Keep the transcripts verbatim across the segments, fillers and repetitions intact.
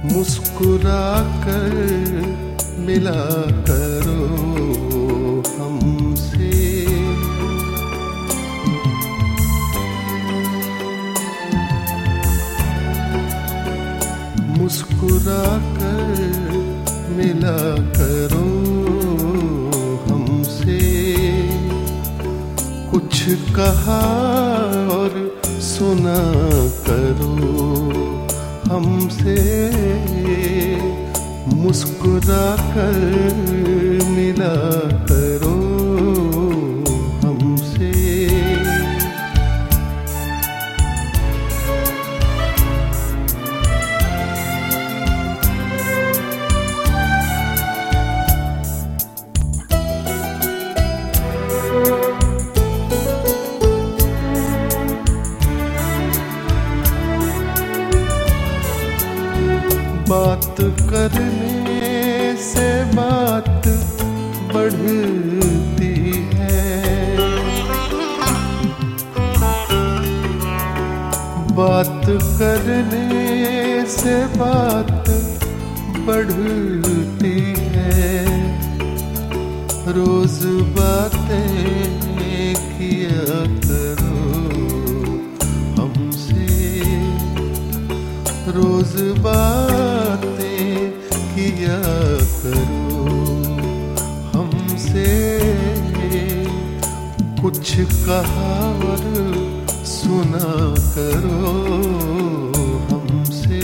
मुस्कुरा कर मिला करो हमसे। मुस्कुरा कर मिला करो हमसे। कुछ कहा और सुना करो हमसे। मुस्कुरा कर मिला करो हमसे। बात करने से बात बढ़ती है। बात करने से बात बढ़ती है। रोज बातें किया करो हमसे। रोज बातें किया करो हमसे। कुछ कहा और सुना करो हमसे।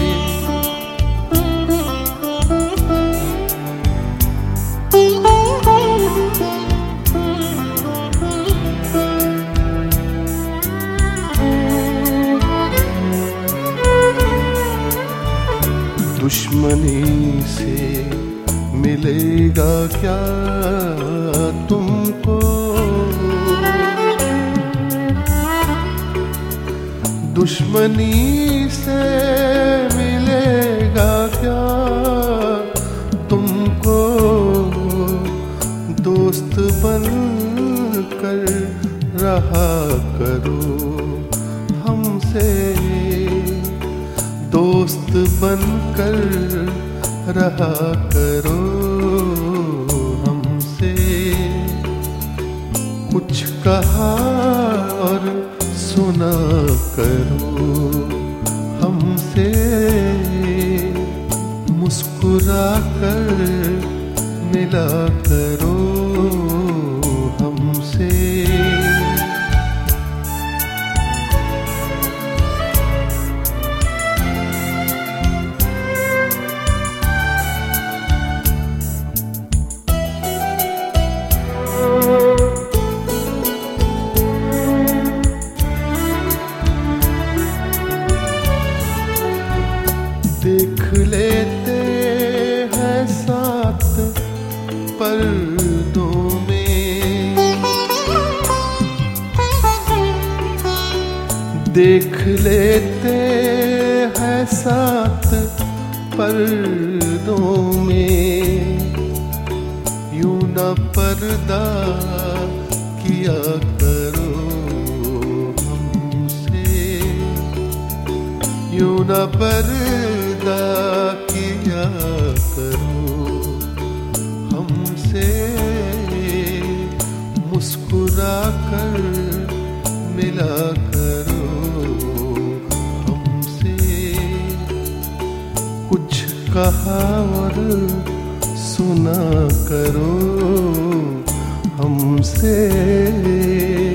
दुश्मनी से मिलेगा क्या तुमको। दुश्मनी से मिलेगा क्या तुमको। दोस्त बन कर रहा करो हमसे। दोस्त बनकर रहा करो हमसे। कुछ कहा और सुना करो हमसे। मुस्कुरा कर मिला करो हमसे। देख लेते हैं साथ पर्दों में। देख लेते हैं साथ पर्दों में। यूं न पर्दा किया करो हमसे। यूं न पर्दा किया करो हमसे। मुस्कुरा कर मिला करो हमसे। कुछ कहा और सुना करो हमसे।